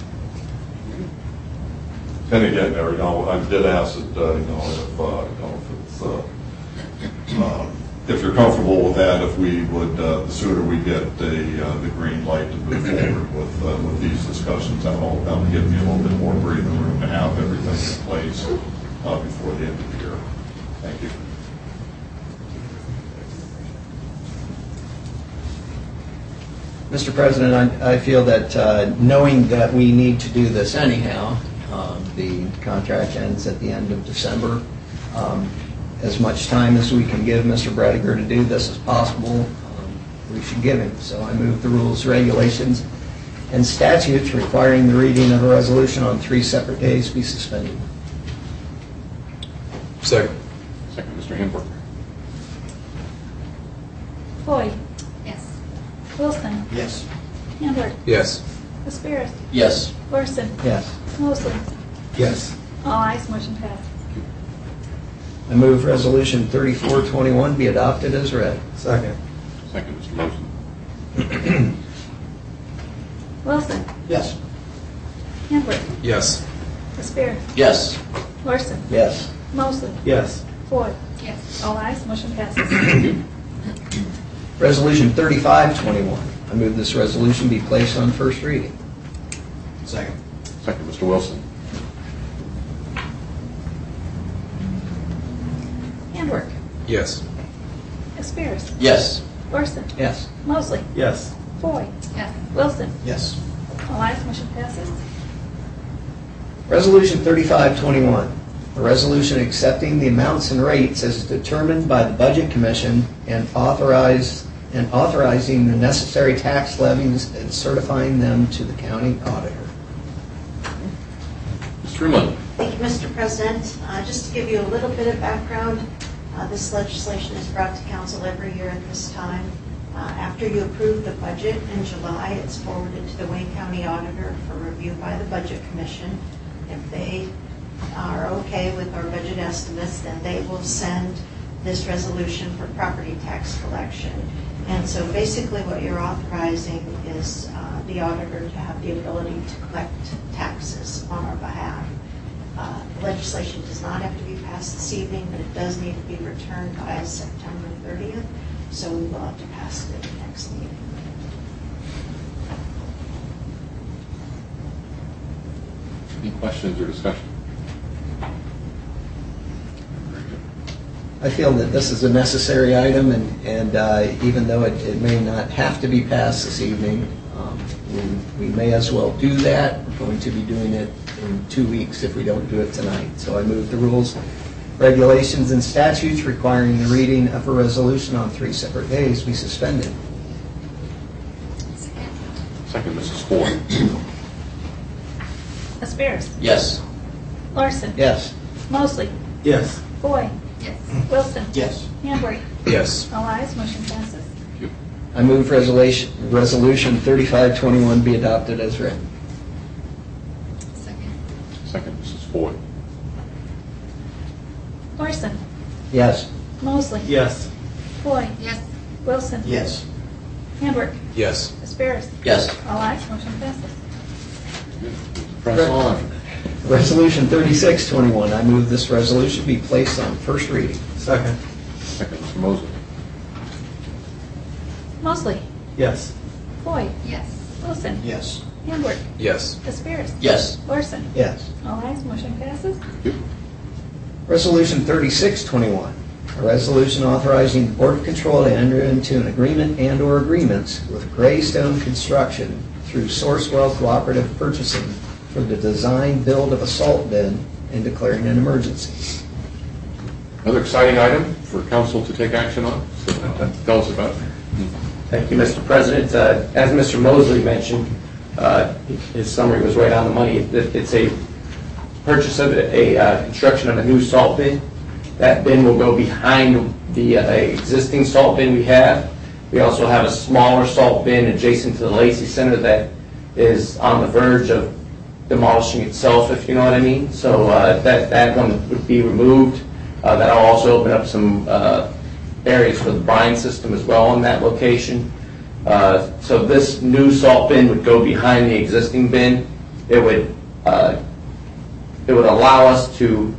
And again, I did ask that if you're comfortable with that, if we would, the sooner we get the green light to move forward with these discussions, that'll give me a little bit more breathing room to have everything in place before the end of the year. Thank you. Mr. President, I feel that knowing that we need to do this anyhow, the contract ends at the end of December. As much time as we can give Mr. Brediger to do this as possible, we should give him. So I move the rules, regulations, and statutes requiring the reading of a resolution on 3 separate days be suspended. Second. Second, Mr. Hamburg. Boyd. Yes. Wilson. Yes. Hamburg. Yes. Aspirus. Yes. Wilson. Yes. Mosley. Yes. All ayes, motion passed. I move resolution 3421 be adopted as read. Second. Second, Mr. Mosley. Wilson. Yes. Hamburg. Yes. Aspirus. Yes. Wilson. Yes. Mosley. Yes. Boyd. Yes. All ayes, motion passes. Resolution 3521. I move this resolution be placed on first reading. Second. Second, Mr. Wilson. Hamburg. Yes. Aspirus. Yes. Wilson. Yes. Mosley. Yes. Boyd. Yes. Wilson. Yes. All ayes, motion passes. Resolution 3521. A resolution accepting the amounts and rates as determined by the Budget Commission and authorizing the necessary tax levies and certifying them to the county auditor. Mr. Lemon. Thank you, Mr. President. Just to give you a little bit of background, this legislation is brought to council every year at this time. After you approve the budget in July, it's forwarded to the Wayne County Auditor for review by the Budget Commission. If they are okay with our budget estimates, then they will send this resolution for property tax collection. And so basically what you're authorizing is the auditor to have the ability to collect taxes on our behalf. Legislation does not have to be passed this evening, but it does need to be returned by September 30th, so we will have to pass it at the next meeting. Any questions or discussion? I feel that this is a necessary item, and even though it may not have to be passed this evening, we may as well do that. We're going to be doing it in 2 weeks if we don't do it tonight. So I move the rules, regulations, and statutes requiring the reading of a resolution on 3 separate days be suspended. Second, Mrs. Ford. Asperis. Yes. Larson. Yes. Mosley. Yes. Boyd. Yes. Wilson. Yes. Hambright. Yes. All ayes, motion passes. I move resolution 3521 be adopted as written. Second. Second, Mrs. Ford. Larson. Yes. Mosley. Yes. Boyd. Yes. Wilson. Yes. Hambright. Yes. Asperis. Yes. All ayes, motion passes. Press on. Resolution 3621. I move this resolution be placed on first reading. Second. Second, Mr. Mosley. Mosley. Yes. Boyd. Yes. Wilson. Yes. Hambright. Yes. Asperis. Yes. Larson. Yes. All ayes, motion passes. Resolution 3621. A resolution authorizing the Board of Control to enter into an agreement and/or agreements with Greystone Construction through Sourcewell Cooperative Purchasing for the design build of a salt bin and declaring an emergency. Another exciting item for council to take action on. So, tell us about it. Thank you, Mr. President. As Mr. Mosley mentioned, his summary was right on the money. It's a purchase of a construction of a new salt bin. That bin will go behind the existing salt bin we have. We also have a smaller salt bin adjacent to the Lacey Center that is on the verge of demolishing itself, if you know what I mean. So that one would be removed. That'll also open up some areas for the brine system as well on that location. So this new salt bin would go behind the existing bin. It would allow us to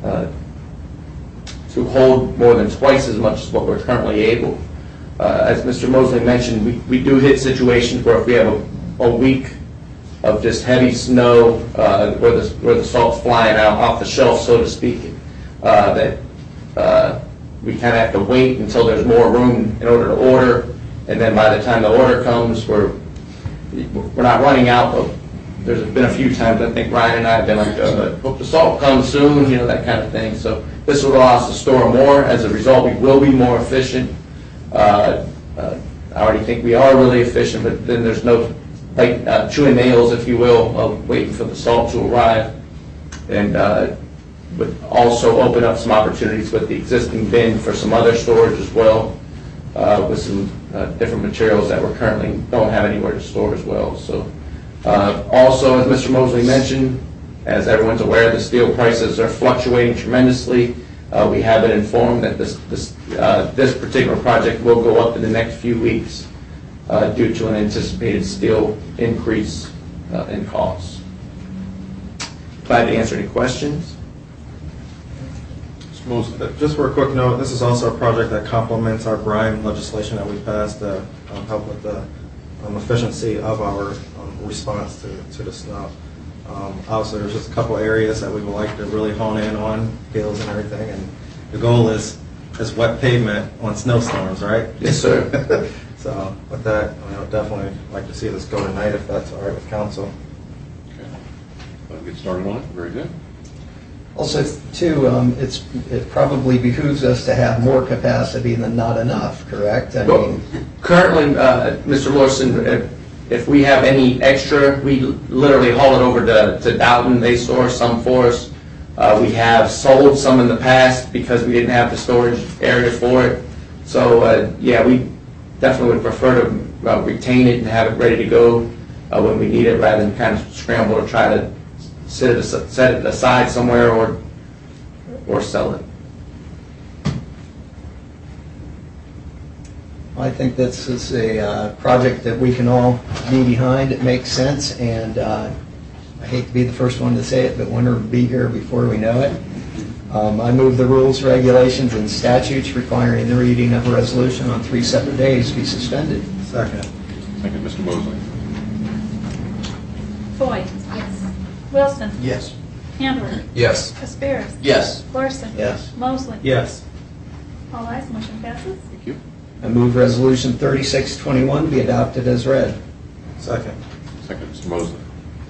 hold more than twice as much as what we're currently able. As Mr. Mosley mentioned, we do hit situations where if we have a week of just heavy snow where the salt's flying out off the shelf, so to speak, that we kind of have to wait until there's more room in order to order, and then by the time the order comes, we're not running out. But there's been a few times I think Ryan and I have been like, hope the salt comes soon, that kind of thing. So this will allow us to store more. As a result, we will be more efficient. I already think we are really efficient, but then there's no chewing nails, if you will, of waiting for the salt to arrive, and would also open up some opportunities with the existing bin for some other storage as well, with some different materials that we currently don't have anywhere to store as well. So also, as Mr. Mosley mentioned, as everyone's aware, the steel prices are fluctuating tremendously. We have been informed that this particular project will go up in the next few weeks due to an anticipated steel increase in costs. Glad to answer any questions. Just for a quick note, this is also a project that complements our brine legislation that we passed to help with the efficiency of our response to the snow. Obviously, there's just a couple areas that we would like to really hone in on, hills and everything, and the goal is wet pavement on snowstorms, right? Yes, sir. So with that, I would definitely like to see this go tonight if that's all right with council. Okay. Let's get started on it. Very good. Also, too, it probably behooves us to have more capacity than not enough, correct? Currently, Mr. Larson, if we have any extra, we literally haul it over to Dalton. They store some for us. We have sold some in the past because we didn't have the storage area for it. So, yeah, we definitely would prefer to retain it and have it ready to go when we need it, rather than kind of scramble or try to set it aside somewhere or sell it. I think this is a project that we can all be behind. It makes sense, and I hate to be the first one to say it, but winter will be here before we know it. I move the rules, regulations, and statutes requiring the reading of a resolution on 3 separate days be suspended. Second. Second, Mr. Mosley. Foy. Yes. Wilson. Yes. Hamburg. Yes. Aspirus. Yes. Larson. Yes. Mosley. Yes. All ayes, motion passes. Thank you. I move Resolution 3621 be adopted as read. Second. Second, Mr. Mosley.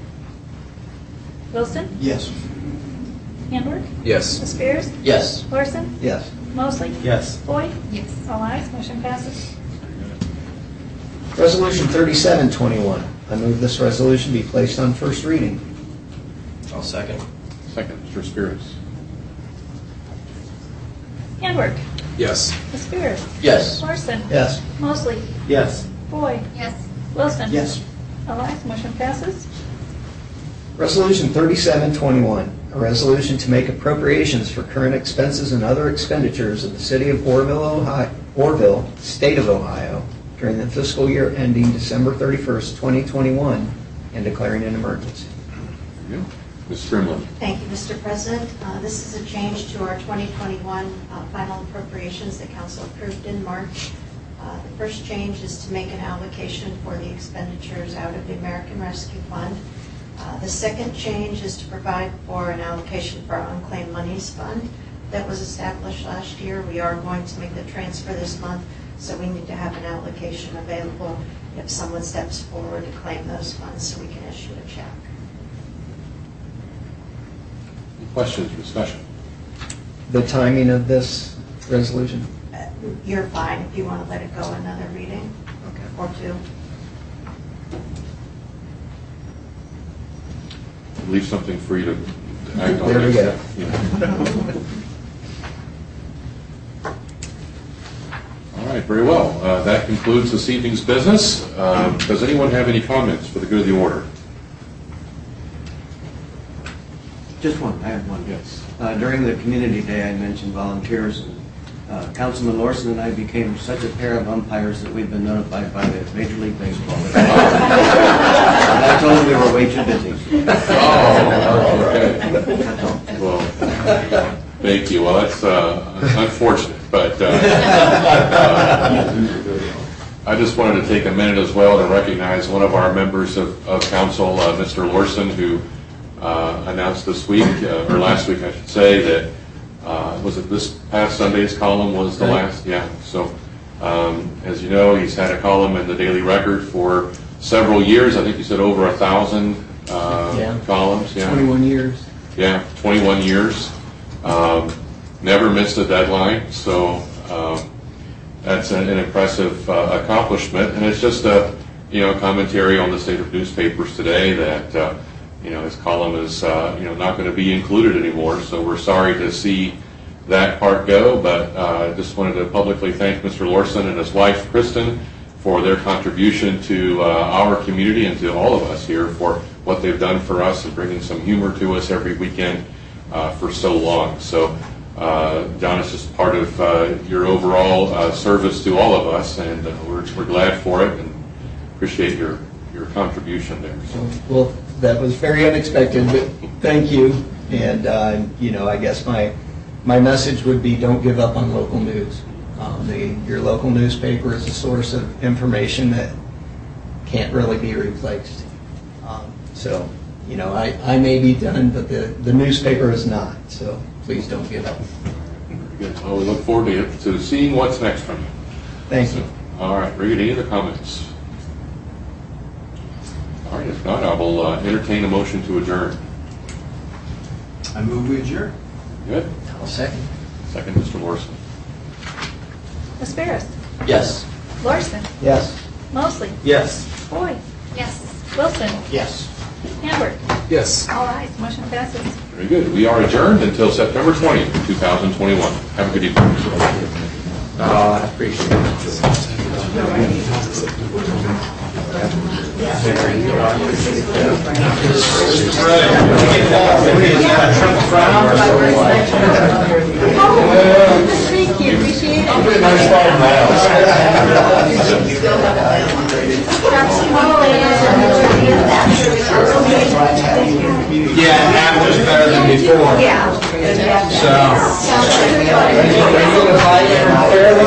Wilson. Yes. Hamburg. Yes. Aspirus. Yes. Larson. Yes. Mosley. Yes. Foy. Yes. All ayes, motion passes. Resolution 3721. I move this resolution be placed on first reading. I'll second. Second, Mr. Spears. Hamburg. Yes. Aspirus. Yes. Larson. Yes. Mosley. Yes. Foy. Yes. Wilson. Yes. All ayes, motion passes. Resolution 3721, a resolution to make appropriations for current expenses and other expenditures of the City of Orville, State of Ohio, during the fiscal year ending December 31st, 2021, and declaring an emergency. Ms. Strimlin. Thank you, Mr. President. This is a change to our 2021 final appropriations that Council approved in March. The first change is to make an allocation for the expenditures out of the American Rescue Fund. The second change is to provide for an allocation for our unclaimed monies fund that was established last year. We are going to make the transfer this month, so we need to have an allocation available if someone steps forward to claim those funds so we can issue a check. Any questions or discussion? The timing of this resolution? You're fine if you want to let it go another reading or two. Leave something for you to act on. There we go. All right, very well. That concludes this evening's business. Does anyone have any comments for the good of the order? Just one, I have one. Yes. During the community day, I mentioned volunteers. Councilman Lorson and I became such a pair of umpires that we've been notified by the Major League Baseball. I told them we were way too busy. Oh, okay. Well, thank you. Well, that's unfortunate, but I just wanted to take a minute as well to recognize one of our members of council, Mr. Lorson, who announced this week, or last week I should say, that was it this past Sunday's column was the last? Yeah. So, as you know, he's had a column in the Daily Record for several years. I think he said over 1,000 columns. Yeah. 21 years. Yeah, 21 years. Never missed a deadline. So that's an impressive accomplishment. And it's just a commentary on the state of newspapers today that his column is not going to be included anymore. So we're sorry to see that part go, but I just wanted to publicly thank Mr. Lorson and his wife, Kristen, for their contribution to our community and to all of us here for what they've done for us and bringing some humor to us every weekend for so long. So, John, it's just part of your overall service to all of us, and we're glad for it and appreciate your contribution there. So. Well, that was very unexpected, but thank you. And, I guess my message would be don't give up on local news. Your local newspaper is a source of information that can't really be replaced. So, I may be done, but the newspaper is not. So please don't give up. Good. Well, we look forward to seeing what's next from you. Thank you. All right, Reed, any other comments? All right, if not, I will entertain a motion to adjourn. I move we adjourn. Good. I'll second. Second, Mr. Lorson. Aspirus. Yes. Larson. Yes. Mosley. Yes. Foy. Yes. Wilson. Yes. Hamburg. Yes. All ayes, motion passes. Very good. We are adjourned until September 20th, 2021. Have a good evening. I appreciate it. Thank you, appreciate it. Yeah, half was better than before. Yeah. So.